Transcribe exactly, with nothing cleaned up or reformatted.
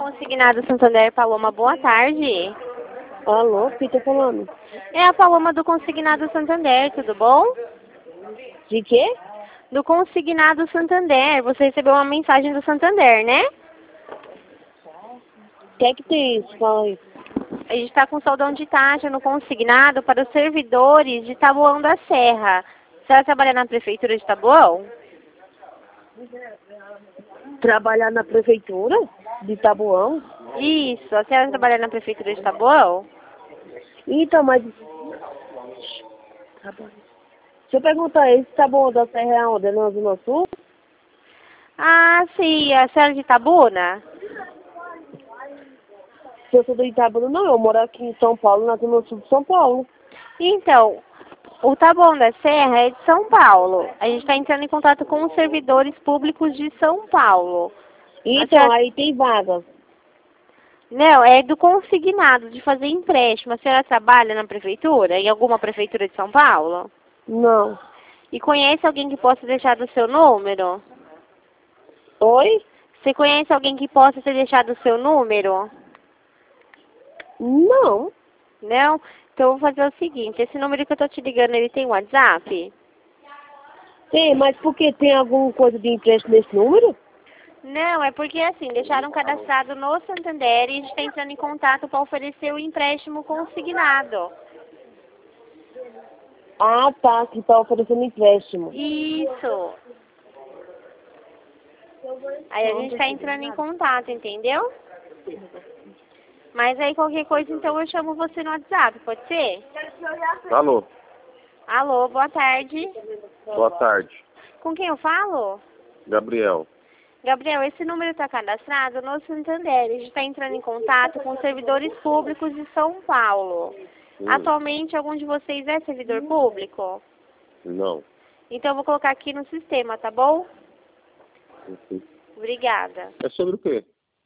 Consignado Santander, Paloma, boa tarde. Alô, quem tá falando? É a Paloma do Consignado Santander, tudo bom? De quê? Do Consignado Santander, você recebeu uma mensagem do Santander, né? O que é que tem isso? Fala aí. A gente está com soldão de taxa no consignado para os servidores de Taboão da Serra. Você vai trabalhar na prefeitura de Taboão? Trabalhar na prefeitura de Taboão? Isso, a senhora vai trabalhar na prefeitura de Taboão? Então, mas... Deixa eu perguntar aí, se Taboão da Serra é onde? É na Zona Sul? Ah, sim, a senhora de Itabuna? Se eu sou do Itabuna, não, eu moro aqui em São Paulo, na Zona Sul de São Paulo. Então, o Taboão da Serra é de São Paulo. A gente está entrando em contato com os servidores públicos de São Paulo. Então, senhora... aí tem vagas. Não, é do consignado, de fazer empréstimo. A senhora trabalha na prefeitura, em alguma prefeitura de São Paulo? Não. E conhece alguém que possa deixar o seu número? Oi? Você conhece alguém que possa ter deixado o seu número? Não. Não? Então eu vou fazer o seguinte, esse número que eu tô te ligando, ele tem WhatsApp? Tem, mas por que tem alguma coisa de empréstimo nesse número? Não, é porque assim, deixaram cadastrado no Santander e a gente está entrando em contato para oferecer o empréstimo consignado. Ah, tá, que tá oferecendo empréstimo. Isso. Aí a gente está entrando em contato, entendeu? Mas aí qualquer coisa, então eu chamo você no WhatsApp, pode ser? Alô, Alô, boa tarde. boa tarde. Com quem eu falo? Gabriel. Gabriel, esse número está cadastrado no Santander. A gente está entrando em contato com os servidores públicos de São Paulo. Hum, Atualmente, algum de vocês é servidor público? não. Então, eu vou colocar aqui no sistema, tá bom? Uhum. Obrigada. É sobre o quê?